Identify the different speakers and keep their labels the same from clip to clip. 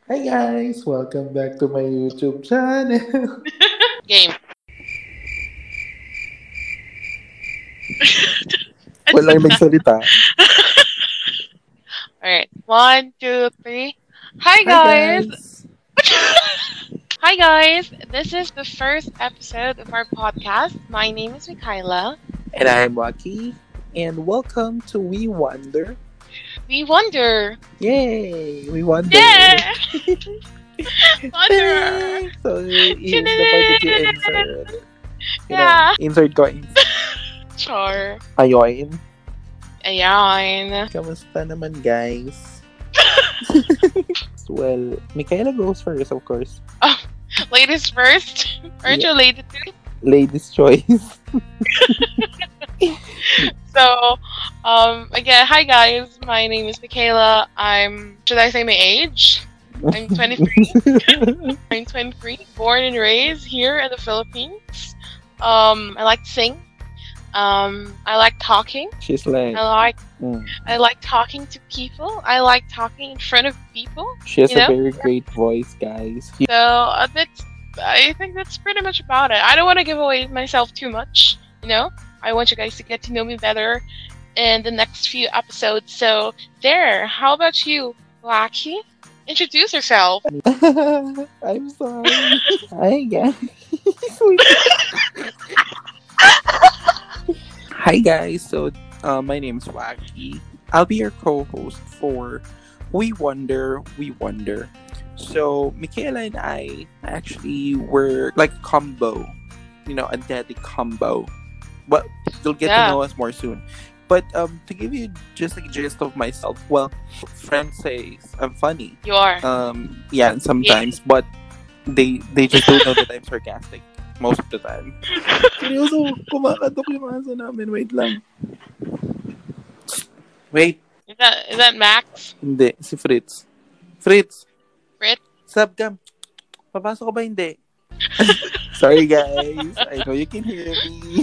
Speaker 1: Hi guys! Welcome back to my YouTube channel.
Speaker 2: Game. That's so
Speaker 1: Walang
Speaker 2: bad.
Speaker 1: nagsalita.
Speaker 2: Alright. One, two, three. Hi
Speaker 1: Hi
Speaker 2: guys!
Speaker 1: guys!
Speaker 2: Hi guys! This is the first episode of our podcast. My name is Mikaela.
Speaker 1: And I'm Waki. And welcome to We Wonder.
Speaker 2: We wonder.
Speaker 1: Yay! We Wonder.
Speaker 2: Yeah! Wonder!
Speaker 1: So here's the part that you insert.
Speaker 2: Yeah!
Speaker 1: Insert coins.
Speaker 2: Char.
Speaker 1: Ayoin.
Speaker 2: Ayan.
Speaker 1: Kamusta naman guys? Well, Michaela goes first, of course.
Speaker 2: Oh, ladies first. Aren't you lady too?
Speaker 1: Ladies' choice.
Speaker 2: So, again, hi guys. My name is Michaela. Should I say my age? I'm 23. I'm 23. Born and raised here in the Philippines. I like to sing. I like talking.
Speaker 1: She's like,
Speaker 2: I like talking to people. I like talking in front of people.
Speaker 1: she has
Speaker 2: You
Speaker 1: a
Speaker 2: know?
Speaker 1: very great voice, guys.
Speaker 2: So I think that's pretty much about it. I don't want to give away myself too much. I want you guys to get to know me better in the next few episodes. So there. How about you, Lucky? Introduce yourself.
Speaker 1: I'm sorry. Hi, guys. Hi, guys. So, my name's Wacky. I'll be your co-host for We Wonder, We Wonder. So, Michaela and I actually were like combo, a deadly combo. But you'll get to
Speaker 2: Yeah.
Speaker 1: know us more soon. But to give you just a gist of myself, well, friends say I'm funny.
Speaker 2: You are.
Speaker 1: Yeah, sometimes, but they just don't know that I'm sarcastic most of the time. Seryoso, kumakatok yung aso namin. Wait lang. Wait,
Speaker 2: Is that Max?
Speaker 1: hindi. Si Fritz. Fritz,
Speaker 2: Fritz?
Speaker 1: sub cam. Papasok ka ba hindi? Sorry guys. I know you can hear me.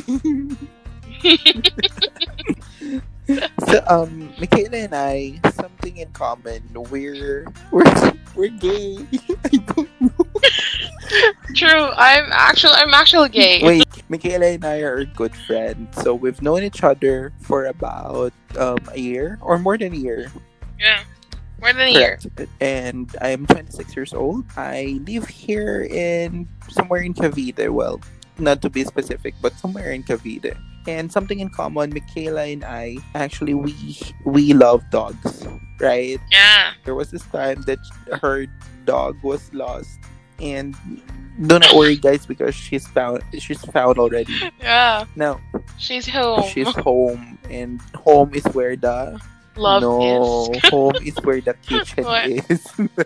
Speaker 1: So, Michaela and I, something in common. We're gay. I don't know.
Speaker 2: True. I'm actually gay.
Speaker 1: Wait, Michaela and I are good friends. So we've known each other for about a year or more than a year.
Speaker 2: Yeah. More than a year.
Speaker 1: Correct. And I'm 26 years old. I live here in somewhere in Cavite. Well, not to be specific, but somewhere in Cavite. And something in common, Michaela and I, actually, we love dogs, right?
Speaker 2: Yeah.
Speaker 1: There was this time that her dog was lost, and do not worry, guys, because she's found. She's found already.
Speaker 2: Yeah.
Speaker 1: Now
Speaker 2: She's home.
Speaker 1: she's home, and home is where the
Speaker 2: Love
Speaker 1: no
Speaker 2: is.
Speaker 1: home is where the kitchen
Speaker 2: What?
Speaker 1: is.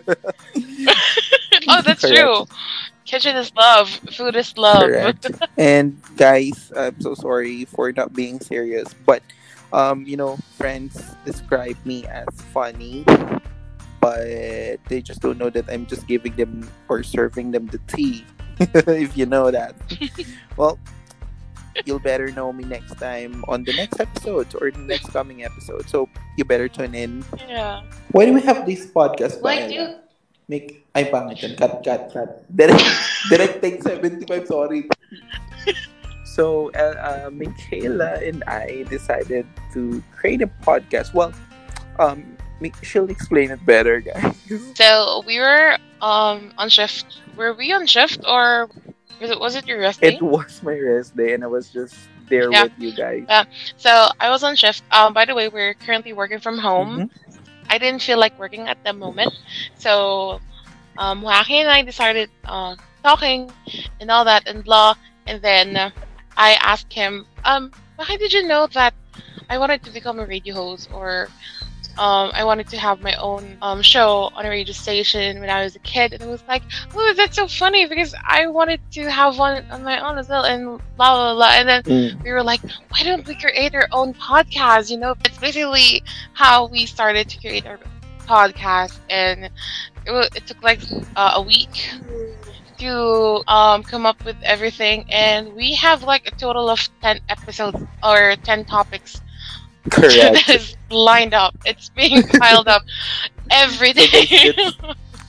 Speaker 2: Oh, that's
Speaker 1: Correct.
Speaker 2: true. Kitchen is love. Food is love.
Speaker 1: Correct. And guys, I'm so sorry for not being serious, but friends describe me as funny, but they just don't know that I'm just giving them or serving them the tea. If you know that. Well, you'll better know me next time on the next episode or the next coming episode. So you better tune in.
Speaker 2: Yeah.
Speaker 1: Why do we have this podcast?
Speaker 2: Like you.
Speaker 1: Make ay pangit yun. Cut. Direct take 75, sorry. So, Michaela and I decided to create a podcast. Well, she'll explain it better, guys.
Speaker 2: So we were on shift. Were we on shift or was it your rest day?
Speaker 1: It was my rest day and I was just there
Speaker 2: Yeah.
Speaker 1: with you guys.
Speaker 2: So I was on shift. By the way, we're currently working from home.
Speaker 1: Mhm.
Speaker 2: I didn't feel like working at the moment. So Waki and I decided talking and all that and blah. And then I asked him, Waki, did you know that I wanted to become a radio host or I wanted to have my own show on a radio station when I was a kid, and it was like, oh, that's so funny because I wanted to have one on my own as well, and blah blah blah. And then we were like, why don't we create our own podcast? It's basically how we started to create our podcast, and it took like a week to come up with everything, and we have like a total of 10 episodes or 10 topics
Speaker 1: Correct.
Speaker 2: that is lined up. It's being piled up every
Speaker 1: So
Speaker 2: day.
Speaker 1: guys,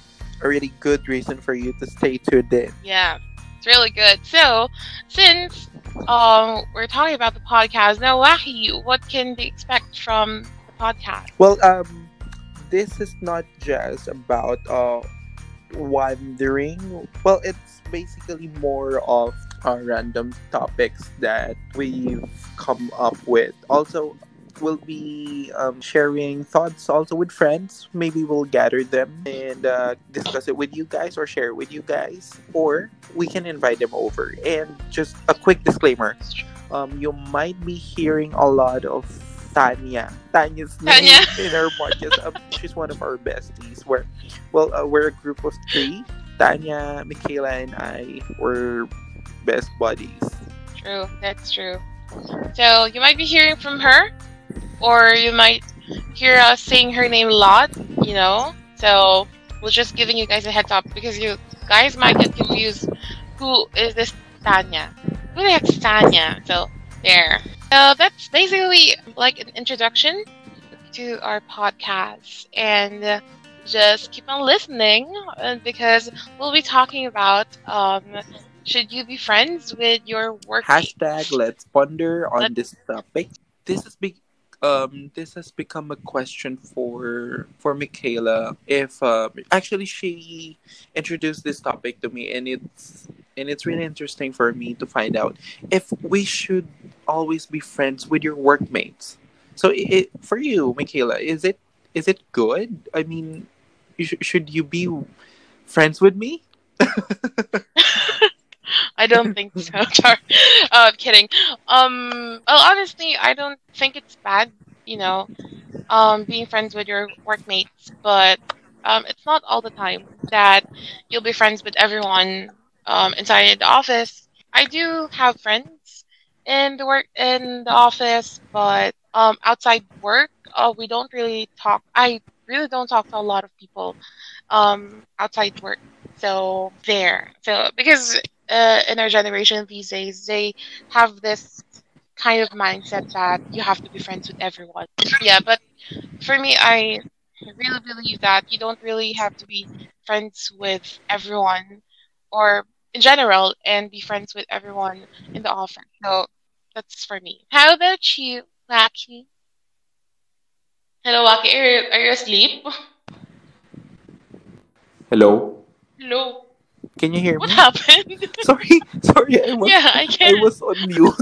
Speaker 1: a really good reason for you to stay tuned in.
Speaker 2: Yeah, it's really good. So, since we're talking about the podcast now, Wahi, what can they expect from the podcast?
Speaker 1: Well, this is not just about wondering. Well, it's basically more of random topics that we've come up with. Also, we'll be sharing thoughts also with friends. Maybe we'll gather them and discuss it with you guys or share it with you guys. Or we can invite them over. And just a quick disclaimer, you might be hearing a lot of Tanya's name
Speaker 2: Tanya.
Speaker 1: in our podcast. She's one of our besties. We're a group of three. Tanya, Michaela, and I were best buddies.
Speaker 2: True, that's true. So you might be hearing from her, or you might hear us saying her name a lot, you know? So we're just giving you guys a heads up because you guys might get confused. Who is this Tanya? Who the heck's Tanya? So there. So that's basically like an introduction to our podcast. And just keep on listening because we'll be talking about should you be friends with your
Speaker 1: Hashtag
Speaker 2: workmates?
Speaker 1: let's ponder
Speaker 2: Let
Speaker 1: on this topic. This has be this has become a question for Michaela. If actually she introduced this topic to me, and it's really interesting for me to find out if we should always be friends with your workmates. So for you, Michaela, is it good? I mean, should you be friends with me?
Speaker 2: I don't think so. I'm kidding. Well, honestly, I don't think it's bad, you know, being friends with your workmates, but it's not all the time that you'll be friends with everyone inside the office. I do have friends in the office, but outside work, we don't really talk. I really don't talk to a lot of people outside work. So there. So because in our generation these days, they have this kind of mindset that you have to be friends with everyone. Yeah, but for me, I really believe that you don't really have to be friends with everyone or in general and be friends with everyone in the office. So that's for me. How about you, Waki? Hello, Waki. Are you asleep?
Speaker 1: Hello.
Speaker 2: Hello.
Speaker 1: Can you hear
Speaker 2: What
Speaker 1: me?
Speaker 2: happened?
Speaker 1: Sorry, sorry,
Speaker 2: Yeah, I
Speaker 1: I
Speaker 2: can.
Speaker 1: was on mute.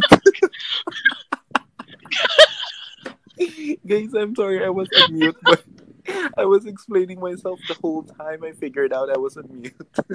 Speaker 1: Guys, I'm sorry, I was on mute, but I was explaining myself the whole time. I figured out I was on mute.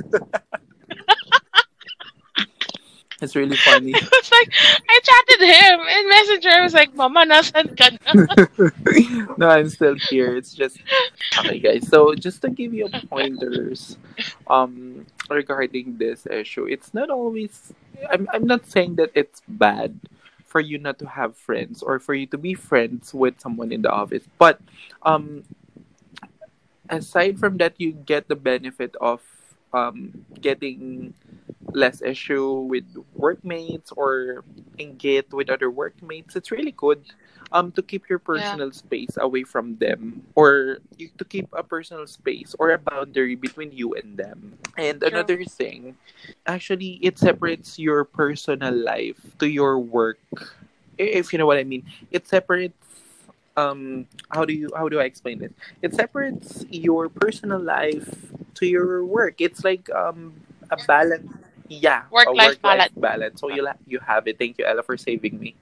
Speaker 1: It's really funny.
Speaker 2: I was like, I chatted him in Messenger. I was like, Mama, nasan ka na?
Speaker 1: No, I'm still here. It's just okay, guys. So just to give you pointers, regarding this issue, it's not always. I'm not saying that it's bad for you not to have friends or for you to be friends with someone in the office, but um, aside from that, you get the benefit of getting less issue with workmates or engage with other workmates. It's really good to keep your
Speaker 2: Yeah,
Speaker 1: personal space away from them, or to keep a personal space or a boundary between you and them. And
Speaker 2: true.
Speaker 1: another thing, actually, it separates your personal life to your work, if you know what I mean. It separates how do I explain this? It separates your personal life to your work. It's like a balance. Yeah,
Speaker 2: Work
Speaker 1: a
Speaker 2: life
Speaker 1: work life
Speaker 2: balance.
Speaker 1: balance. So you have it. Thank you, Ella, for saving me.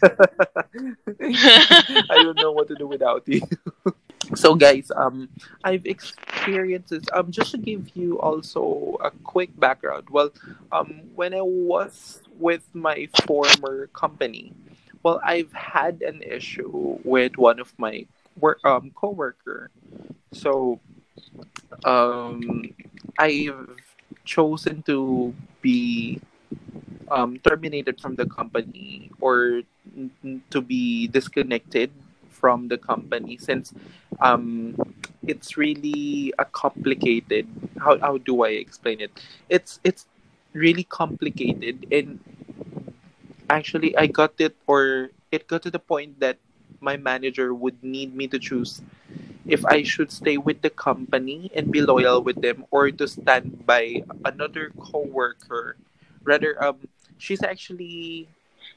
Speaker 1: I don't know what to do without you. So guys, I've experienced this. Just to give you also a quick background. Well, when I was with my former company, well, I've had an issue with one of my coworker. So um, I've chosen to be terminated from the company, or to be disconnected from the company, since um, it's really a complicated. How do I explain it? It's really complicated, and actually I got it, or it got to the point that my manager would need me to choose if I should stay with the company and be loyal with them, or to stand by another coworker. Rather, she's actually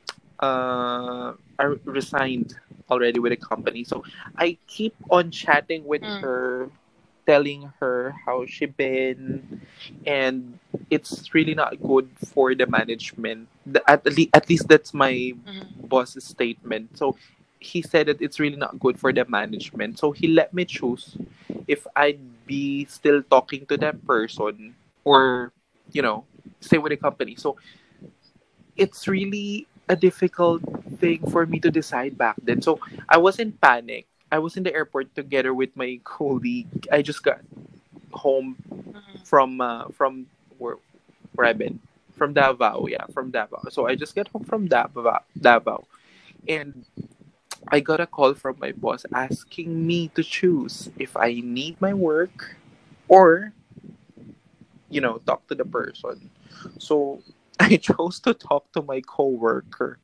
Speaker 1: resigned already with the company. So I keep on chatting with
Speaker 2: Mm,
Speaker 1: her, telling her how she been, and it's really not good for the management. At least that's my
Speaker 2: mm,
Speaker 1: boss's statement. So he said that it's really not good for the management. So he let me choose if I'd be still talking to that person, or, you know, stay with the company. So it's really a difficult thing for me to decide back then. So I was in panic. I was in the airport together with my colleague. I just got home
Speaker 2: mm.
Speaker 1: from where I've been, from Davao. Yeah, from Davao. So I just got home from Davao, and I got a call from my boss asking me to choose if I need my work, or, talk to the person. So I chose to talk to my coworker.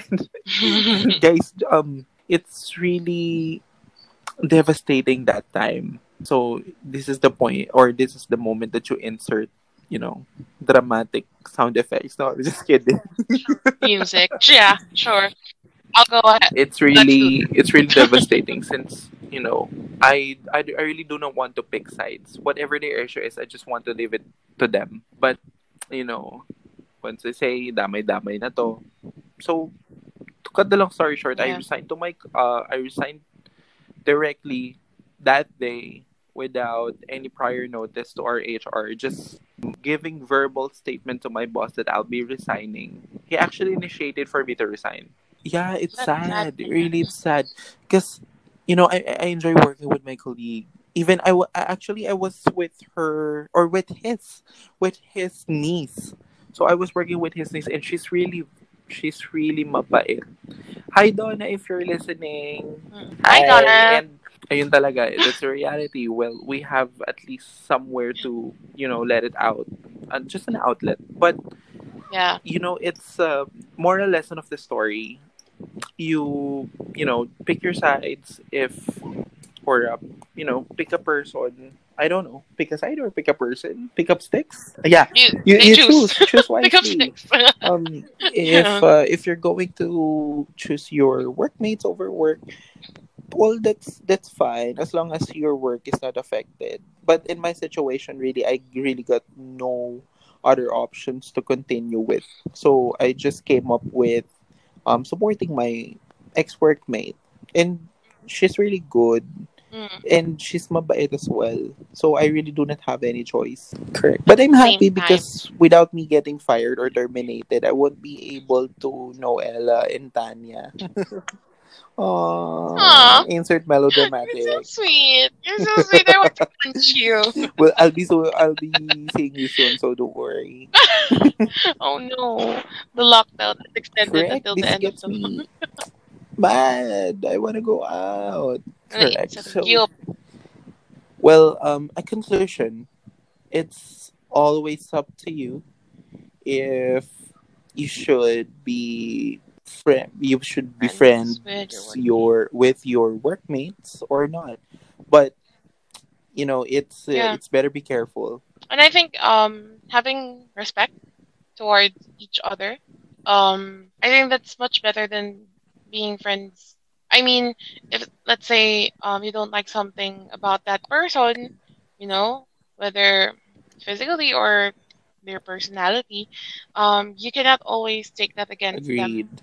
Speaker 1: And guys, it's really devastating that time. So this is the point, or this is the moment that you insert, dramatic sound effects. No, just kidding.
Speaker 2: Music. Yeah, sure. I'll go ahead.
Speaker 1: It's
Speaker 2: Let's do
Speaker 1: really
Speaker 2: that.
Speaker 1: devastating, since I really do not want to pick sides. Whatever their issue is, I just want to leave it to them. But, you know once they say damay-damay na to. So, to cut the long story short,
Speaker 2: Yeah.
Speaker 1: I resigned directly that day, without any prior notice to our HR, just giving verbal statement to my boss that I'll be resigning. He actually initiated for me to resign. Yeah, it's
Speaker 2: That's sad.
Speaker 1: sad. Really, it's sad. Because, I enjoy working with my colleague. Even actually, I was with her, or with his niece. So I was working with his niece, and she's really mabait. Hi, Donna, if you're listening.
Speaker 2: Hi,
Speaker 1: Hi.
Speaker 2: Donna.
Speaker 1: And ayun talaga, that's the reality. Well, we have at least somewhere to, let it out. Just an outlet. But,
Speaker 2: Yeah.
Speaker 1: it's moral lesson of the story. You pick your sides, if or pick a person. I don't know, pick a side or pick a person, pick up sticks. Yeah,
Speaker 2: You
Speaker 1: you,
Speaker 2: they
Speaker 1: you
Speaker 2: choose.
Speaker 1: choose
Speaker 2: Pick up
Speaker 1: wisely.
Speaker 2: sticks.
Speaker 1: If
Speaker 2: Yeah.
Speaker 1: if you're going to choose your workmates over work, well, that's fine, as long as your work is not affected. But in my situation, really, I really got no other options to continue with. So I just came up with supporting my ex-workmate, and she's really good,
Speaker 2: Mm,
Speaker 1: and she's mabait as well. So I really do not have any choice. Correct. But I'm
Speaker 2: same
Speaker 1: happy
Speaker 2: time.
Speaker 1: because without me getting fired or terminated, I won't be able to know Ella and Tanya.
Speaker 2: Aw,
Speaker 1: Insert
Speaker 2: you're so
Speaker 1: melodramatic.
Speaker 2: sweet. You're so sweet. I want to punch you.
Speaker 1: Well, I'll be seeing you soon, so don't worry.
Speaker 2: Oh no. The lockdown is extended
Speaker 1: Correct.
Speaker 2: until the
Speaker 1: This
Speaker 2: end of
Speaker 1: gets
Speaker 2: the month.
Speaker 1: me mad. I want to go out. Correct.
Speaker 2: Instead of
Speaker 1: So,
Speaker 2: guilt.
Speaker 1: well, a conclusion. It's always up to you if you should be
Speaker 2: Friends with your
Speaker 1: friends
Speaker 2: workmate.
Speaker 1: with your workmates or not. But, it's
Speaker 2: Yeah.
Speaker 1: it's better be careful.
Speaker 2: And I think having respect towards each other, I think that's much better than being friends. I mean, if let's say you don't like something about that person, you know, whether physically or their personality, you cannot always take that against them.
Speaker 1: Agreed.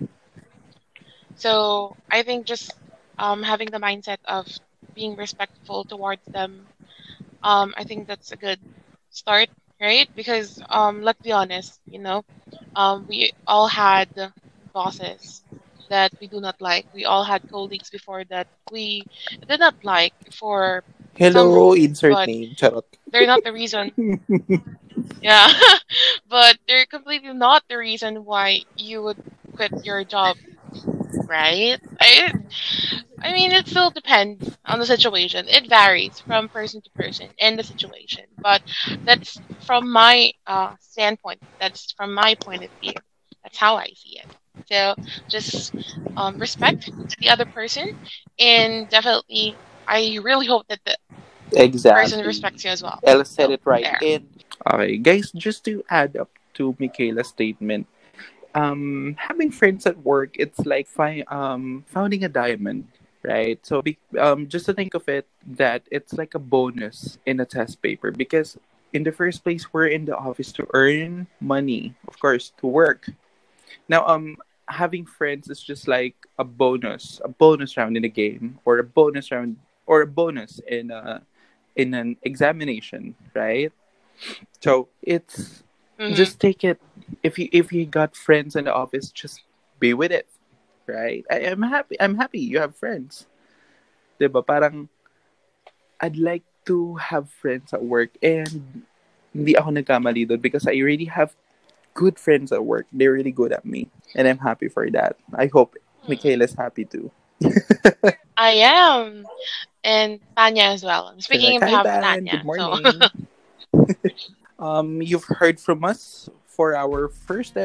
Speaker 2: So I think just having the mindset of being respectful towards them, I think that's a good start, right? Because let's be honest, we all had bosses that we do not like. We all had colleagues before that we did not like for some
Speaker 1: Hello,
Speaker 2: reasons,
Speaker 1: insert
Speaker 2: but
Speaker 1: name. Charot.
Speaker 2: they're not the reason. Yeah, but they're completely not the reason why you would quit your job, right? I mean, it still depends on the situation. It varies from person to person and the situation. But that's from my standpoint. That's from my point of view. That's how I see it. So just respect the other person, and definitely. I really hope that the person
Speaker 1: Exactly.
Speaker 2: respects you as well.
Speaker 1: Ella said
Speaker 2: So
Speaker 1: it right.
Speaker 2: there.
Speaker 1: And okay, guys, just to add up to Michaela's statement, having friends at work, it's like founding a diamond, right? So just to think of it, that it's like a bonus in a test paper, because in the first place we're in the office to earn money, of course, to work. Now, having friends is just like a bonus round in a game, or a bonus round, or a bonus in an examination, right? So it's
Speaker 2: Hmm.
Speaker 1: just take it. If you got friends in the office, just be with it, right? I'm happy. I'm happy you have friends. 'Di ba? Parang I'd like to have friends at work, and hindi ako nagkamali doon because I already have good friends at work. They're really good at me, and I'm happy for that. I hope Michaela's happy too.
Speaker 2: I am. And Tanya as well. I'm speaking
Speaker 1: Correct.
Speaker 2: on
Speaker 1: Hi,
Speaker 2: behalf of
Speaker 1: Tan. Good
Speaker 2: Tanya. So
Speaker 1: morning. You've heard from us for our first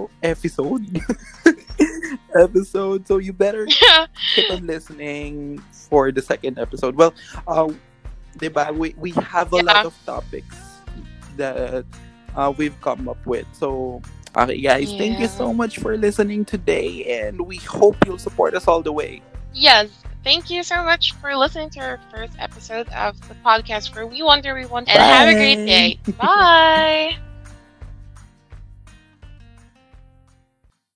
Speaker 1: episode. So you better keep on listening for the second episode. Well, uh, diba, we have a lot
Speaker 2: yeah.
Speaker 1: of topics that we've come up with. So, okay, guys, thank you
Speaker 2: Yeah.
Speaker 1: so much for listening today, and we hope you'll support us all the way.
Speaker 2: Yes. Thank you so much for listening to our first episode of the podcast where we wonder, and have a great
Speaker 1: Bye.
Speaker 2: day. Bye.